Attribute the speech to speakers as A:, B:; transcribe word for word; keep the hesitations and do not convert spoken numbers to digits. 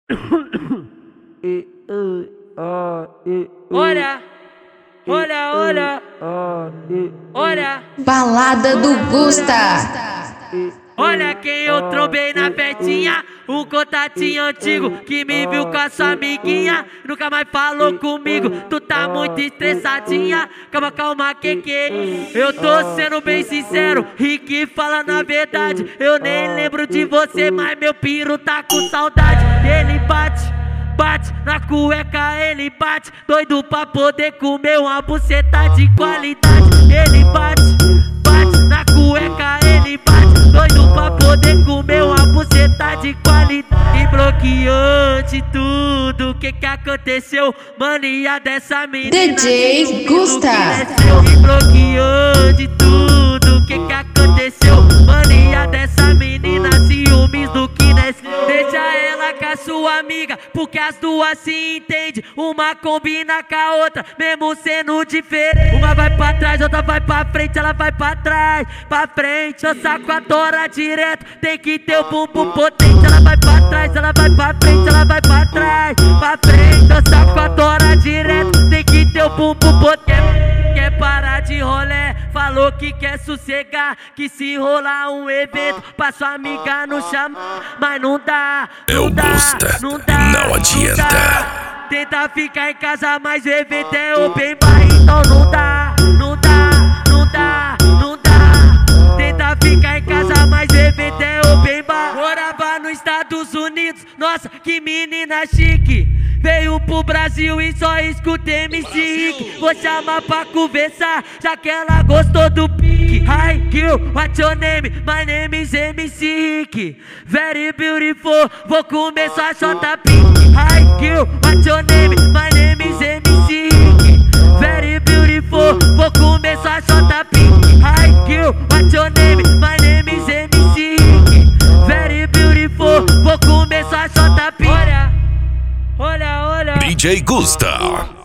A: Olha, olha, olha, olha.
B: Balada do Gusta.
A: Olha quem eu trombei na festinha, um contatinho antigo que me viu com a sua amiguinha. Nunca mais falou comigo, tu tá muito estressadinha. Calma, calma, que que é isso? Eu tô sendo bem sincero, Rick fala na verdade. Eu nem lembro de você, mas meu piro tá com saudade. Ele bate, bate, na cueca ele bate, doido pra poder comer uma buceta de qualidade. Ele bate, bate, na cueca ele bate, doido pra poder comer uma buceta de qualidade. E bloqueou de tudo, que que aconteceu? Mania dessa menina
B: D J Gusta.
A: E bloqueou de tudo, que que aconteceu? Mania dessa menina, ciúmes do que nasceu. Deixa ela com a sua amiga, porque as duas se entendem. Uma combina com a outra, mesmo sendo diferente. Uma vai pra trás, outra vai pra frente, ela vai pra trás, pra frente. Eu saco a tora direto, tem que ter o bumbum potente. Ela vai pra trás, ela vai pra frente, ela vai pra trás, pra frente. Eu saco a tora direto, tem que ter o bumbum potente. Quer parar de rolé, falou que quer sossegar, que se rolar um evento pra sua amiga não chama, mas não dá, não
C: Eu
A: dá,
C: Gusta,
A: não dá,
C: não adianta.
A: dá. Tenta ficar em casa, mas o evento é open bar, então não dá, não dá, não dá, não dá. Tenta ficar em casa, mas o evento é open bar. Morava nos Estados Unidos, nossa, que menina chique. Veio pro Brasil e só escuta M C Rick. Vou chamar pra conversar, já que ela gostou do pique. Hi girl, what's your name? My name is M C Rick. Very beautiful, vou comer sua chota pink. Hi girl, what's your name? My name is M C Rick. Very beautiful, vou comer sua chota pink. Hi girl, what's your name? My name is M C Rick. Very beautiful, vou comer sua chota pink. Olha, olha, olha.
C: D J Gusta.